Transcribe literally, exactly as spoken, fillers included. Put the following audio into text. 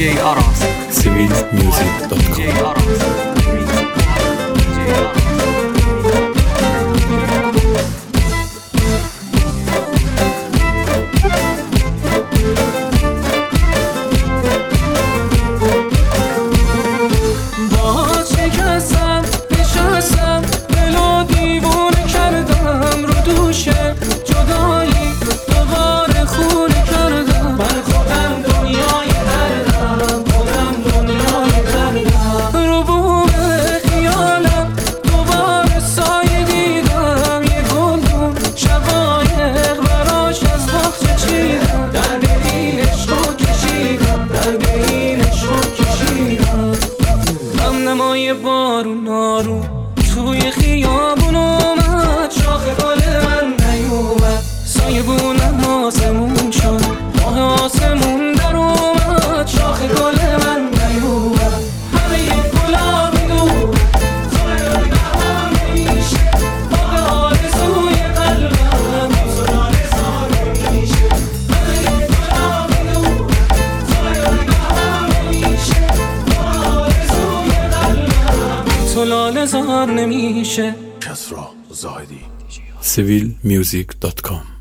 جی آراس سیویل میوزیک دات کام. جی آراس بارون آروم توی خیابون اومد، شاخ گل من نیومد، سایه بونم آسمون شد، ماه آسمون در اومد، شاخ گل من نیومد، همه یه گلابی دور سایه نهان میشه، باقی آرزوی قلبم سرار ساره میشه، همه یه گلابی دور سایه نهان میشه، تو لاله زار نمیشه. کسرا زاهدی سیویل میوزیک دات کام.